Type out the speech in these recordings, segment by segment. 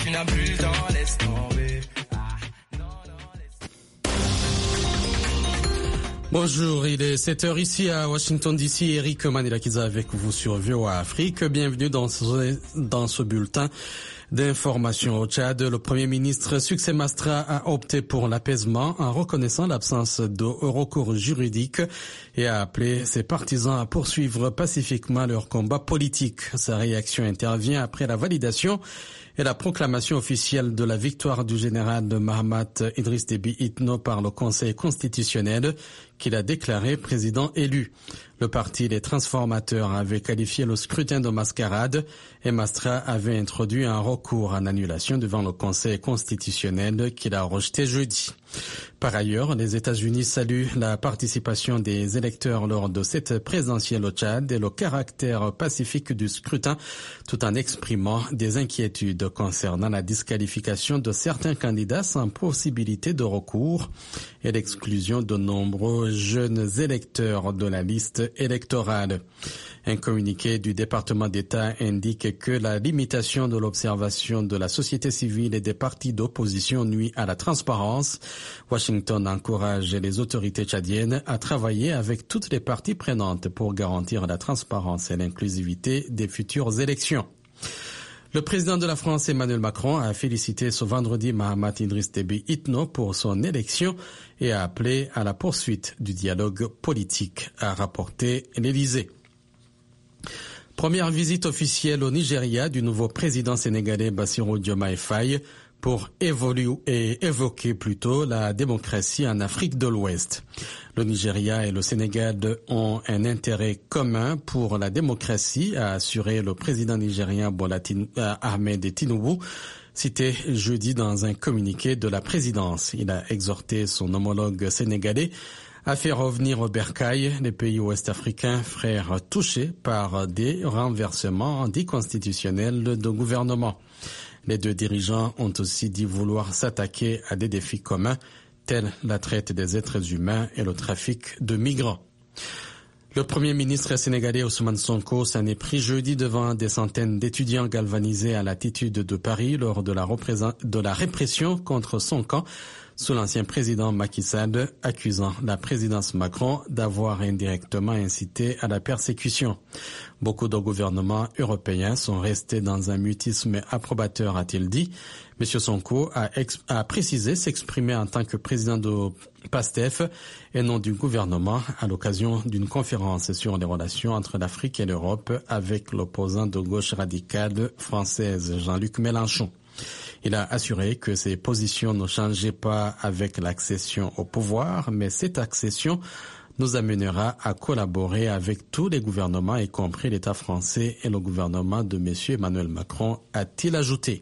tu n'as plus le temps, laisse tomber. Bonjour, il est 7h ici à Washington DC. Eric Manilakiza avec vous sur VOA Afrique. Bienvenue dans ce bulletin d'information. Au Tchad, le Premier ministre Succès Mastra a opté pour l'apaisement en reconnaissant l'absence de recours juridique et a appelé ses partisans à poursuivre pacifiquement leur combat politique. Sa réaction intervient après la validation et la proclamation officielle de la victoire du général Mahamat Idriss Déby Itno par le Conseil constitutionnel qu'il a déclaré président élu. Le parti Les Transformateurs avait qualifié le scrutin de mascarade et Mastra avait introduit un recours en annulation devant le Conseil constitutionnel qu'il a rejeté jeudi. Par ailleurs, les États-Unis saluent la participation des électeurs lors de cette présidentielle au Tchad et le caractère pacifique du scrutin, tout en exprimant des inquiétudes concernant la disqualification de certains candidats sans possibilité de recours et l'exclusion de nombreux jeunes électeurs de la liste électorale. Un communiqué du département d'État indique que la limitation de l'observation de la société civile et des partis d'opposition nuit à la transparence. Washington encourage les autorités tchadiennes à travailler avec toutes les parties prenantes pour garantir la transparence et l'inclusivité des futures élections. Le président de la France, Emmanuel Macron, a félicité ce vendredi Mahamat Idriss Déby Itno pour son élection et a appelé à la poursuite du dialogue politique, a rapporté l'Élysée. Première visite officielle au Nigeria du nouveau président sénégalais Bassirou Diomaye Faye pour évoquer plutôt la démocratie en Afrique de l'Ouest. Le Nigeria et le Sénégal ont un intérêt commun pour la démocratie, a assuré le président nigérien Bola Ahmed Tinubu, cité jeudi dans un communiqué de la présidence. Il a exhorté son homologue sénégalais à faire revenir au bercail les pays ouest-africains frères touchés par des renversements anticonstitutionnels de gouvernement. Les deux dirigeants ont aussi dit vouloir s'attaquer à des défis communs tels la traite des êtres humains et le trafic de migrants. Le Premier ministre sénégalais Ousmane Sonko s'en est pris jeudi devant des centaines d'étudiants galvanisés à l'attitude de Paris lors de la répression contre son camp sous l'ancien président Macky Sall, accusant la présidence Macron d'avoir indirectement incité à la persécution. Beaucoup de gouvernements européens sont restés dans un mutisme approbateur, a-t-il dit. M. Sonko a précisé s'exprimer en tant que président de PASTEF et non du gouvernement à l'occasion d'une conférence sur les relations entre l'Afrique et l'Europe avec l'opposant de gauche radicale française Jean-Luc Mélenchon. Il a assuré que ses positions ne changeaient pas avec l'accession au pouvoir, mais cette accession nous amènera à collaborer avec tous les gouvernements, y compris l'État français et le gouvernement de M. Emmanuel Macron, a-t-il ajouté.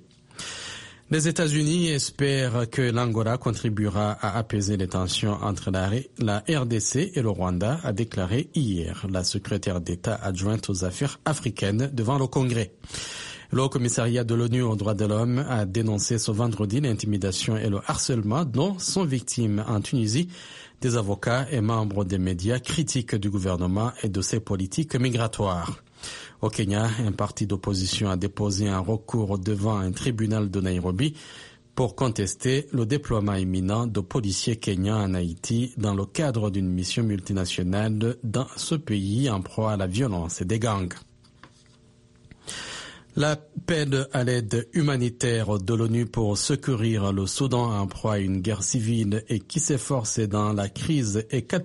Les États-Unis espèrent que l'Angola contribuera à apaiser les tensions entre la RDC et le Rwanda, a déclaré hier la secrétaire d'État adjointe aux affaires africaines devant le Congrès. Le Haut-Commissariat de l'ONU aux droits de l'homme a dénoncé ce vendredi l'intimidation et le harcèlement dont sont victimes en Tunisie des avocats et membres des médias critiques du gouvernement et de ses politiques migratoires. Au Kenya, un parti d'opposition a déposé un recours devant un tribunal de Nairobi pour contester le déploiement imminent de policiers kenyans en Haïti dans le cadre d'une mission multinationale dans ce pays en proie à la violence et des gangs. L'appel à l'aide humanitaire de l'ONU pour secourir le Soudan en proie à une guerre civile et qui s'enfonce dans la crise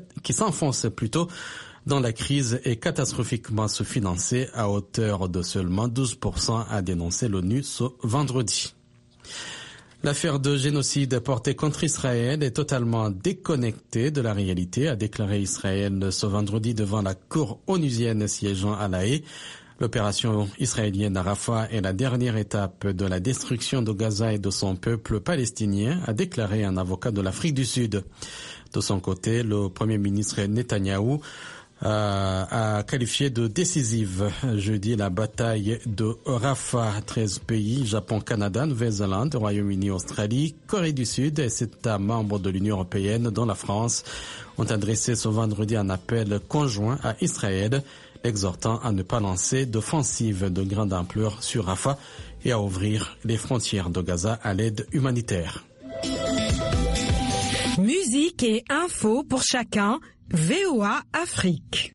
est catastrophiquement sous-financé à hauteur de seulement 12%, a dénoncé l'ONU ce vendredi. L'affaire de génocide portée contre Israël est totalement déconnectée de la réalité, a déclaré Israël ce vendredi devant la cour onusienne siégeant à La Haye. L'opération israélienne à Rafah est la dernière étape de la destruction de Gaza et de son peuple palestinien, a déclaré un avocat de l'Afrique du Sud. De son côté, le Premier ministre Netanyahou a qualifié de décisive jeudi la bataille de Rafah. 13 pays, Japon, Canada, Nouvelle-Zélande, Royaume-Uni, Australie, Corée du Sud et 7 États membres de l'Union européenne, dont la France, ont adressé ce vendredi un appel conjoint à Israël, exhortant à ne pas lancer d'offensive de grande ampleur sur Rafah et à ouvrir les frontières de Gaza à l'aide humanitaire. Musique et info pour chacun, VOA Afrique.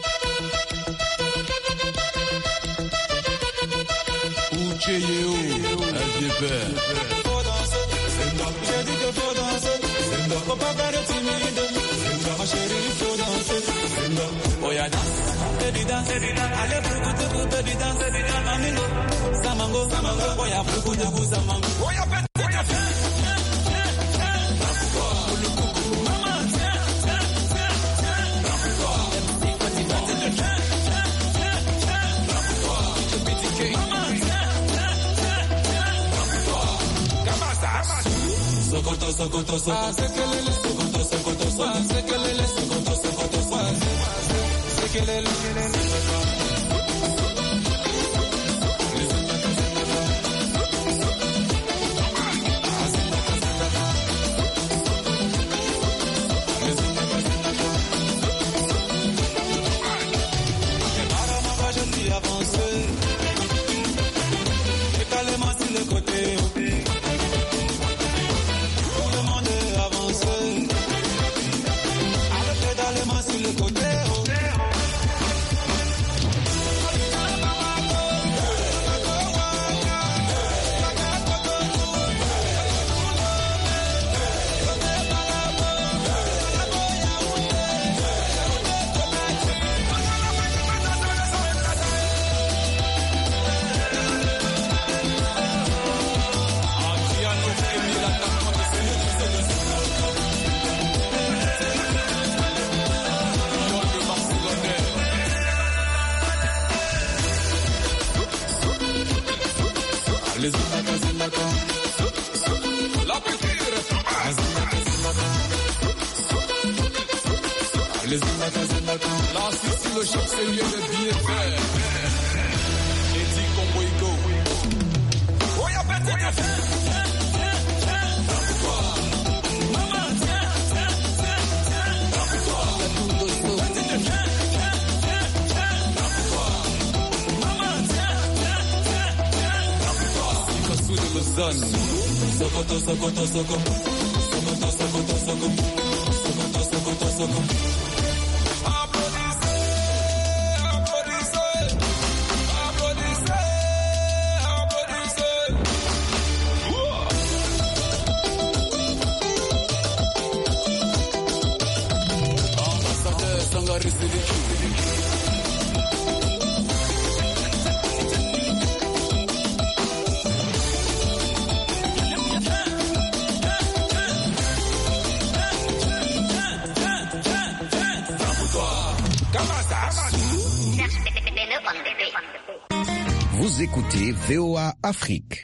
Vous écoutez VOA Afrique.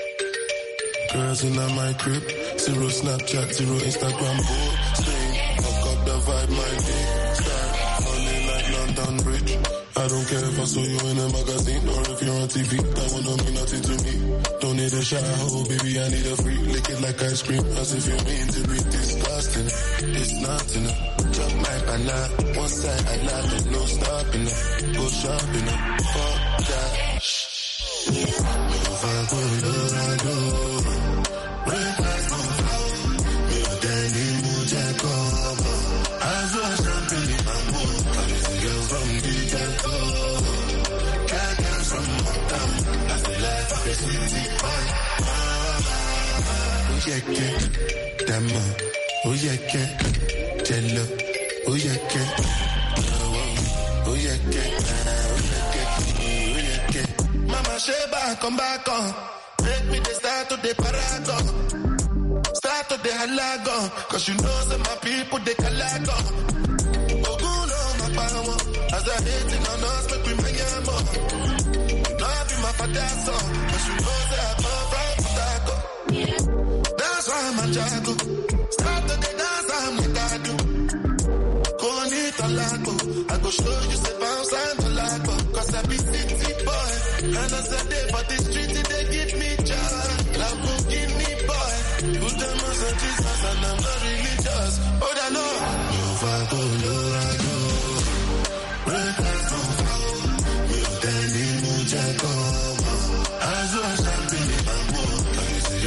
Girls in my crib, zero Snapchat, zero Instagram, fuck up the vibe, my dick start falling like London Bridge. I don't care if I saw you in a magazine or if you're on TV, that wouldn't mean nothing to me. Don't need a shower, baby, I need a free. Lick it like ice cream, as if you mean to be disgusting. It's nothing, drop my banana, one side I love it, no stopping it. Go shopping, fuck that. If I go to Dama, oh yeah, Jello, oh yeah, oh yeah, Mama Sheba, come back on. Make me the start of the paragon. Start of the halagon. Cause you know that my people, they calagon. Ogulo, my power. As I hating on us, make we make it more. Not be my father's son. But you know that I come from Potako. That's why I'm a jago. Start of the dance, I'm like I do. I go show you say bounce and the lago. Cause I be city boy. And I said